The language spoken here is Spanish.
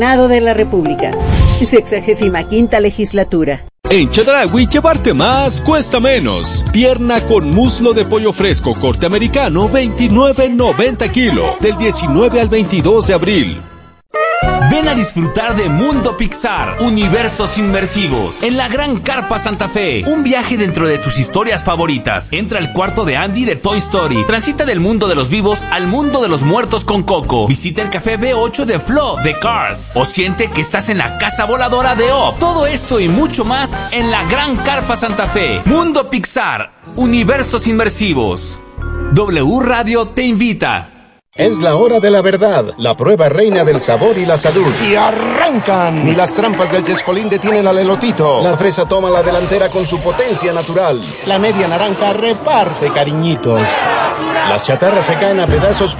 Senado de la República, 65ª legislatura. En Chedraui, llevarte más cuesta menos. Pierna con muslo de pollo fresco corte americano, $29.90 kilo, del 19 al 22 de abril. Ven a disfrutar de Mundo Pixar, universos inmersivos, en la Gran Carpa Santa Fe. Un viaje dentro de tus historias favoritas. Entra al cuarto de Andy de Toy Story. Transita del mundo de los vivos al mundo de los muertos con Coco. Visita el café B8 de Flo de Cars. O siente que estás en la casa voladora de Up. Todo esto y mucho más en la Gran Carpa Santa Fe. Mundo Pixar, universos inmersivos. W Radio te invita. Es la hora de la verdad, la prueba reina del sabor y la salud. ¡Y arrancan! Ni las trampas del Chescolín detienen al elotito. La fresa toma la delantera con su potencia natural. La media naranja reparte cariñitos. Las chatarras se caen a pedazos